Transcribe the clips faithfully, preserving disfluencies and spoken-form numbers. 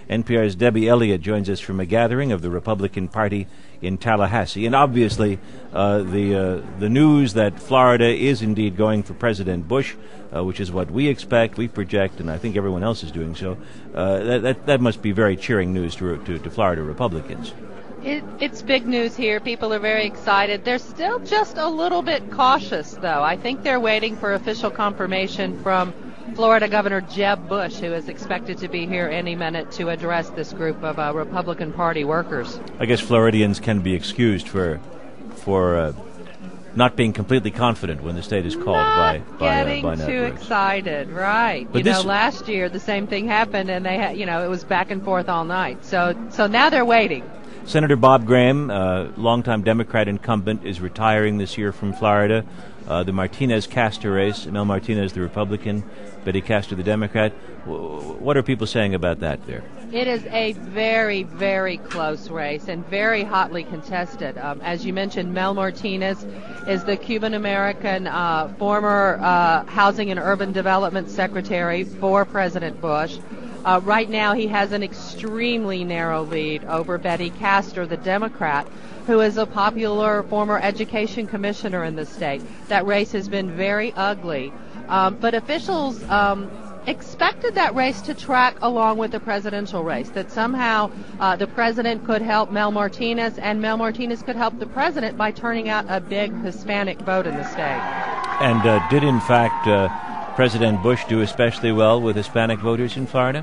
N P R's Debbie Elliott joins us from a gathering of the Republican Party in Tallahassee. And obviously, uh, the uh, the news that Florida is indeed going for President Bush, uh, which is what we expect, we project, and I think everyone else is doing so, uh, that, that that must be very cheering news to to, to Florida Republicans. It, it's big news here. People are very excited. They're still just a little bit cautious, though. I think they're waiting for official confirmation from Florida Governor Jeb Bush, who is expected to be here any minute to address this group of uh, Republican Party workers. I guess Floridians can be excused for for uh, not being completely confident when the state is called not by by, getting uh, by too networks. excited, right? But you this, know, last year the same thing happened, and they had, you know, it was back and forth all night. So, so now they're waiting. Senator Bob Graham, uh, longtime Democrat incumbent, is retiring this year from Florida. Uh, the Martinez-Castor race, Mel Martinez, the Republican, Betty Castor, the Democrat. W- what are people saying about that there? It is a very, very close race and very hotly contested. Um, as you mentioned, Mel Martinez is the Cuban-American uh, former uh, Housing and Urban Development Secretary for President Bush. Uh, right now, he has an extremely narrow lead over Betty Castor, the Democrat, who is a popular former education commissioner in the state. That race has been very ugly. Um, but officials um, expected that race to track along with the presidential race, that somehow uh, the president could help Mel Martinez, and Mel Martinez could help the president by turning out a big Hispanic vote in the state. And uh, did, in fact, uh, President Bush do especially well with Hispanic voters in Florida?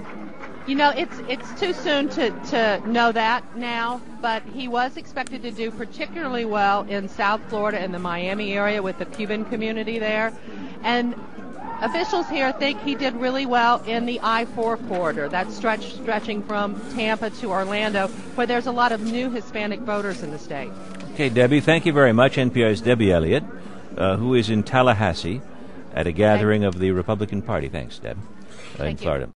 You know, it's it's too soon to, to know that now, but he was expected to do particularly well in South Florida and the Miami area with the Cuban community there. And officials here think he did really well in the I four corridor, that stretch stretching from Tampa to Orlando, where there's a lot of new Hispanic voters in the state. Okay, Debbie, thank you very much. N P R's Debbie Elliott, uh, who is in Tallahassee at a gathering of the Republican Party. Thanks, Deb, uh, in Thank you. Florida.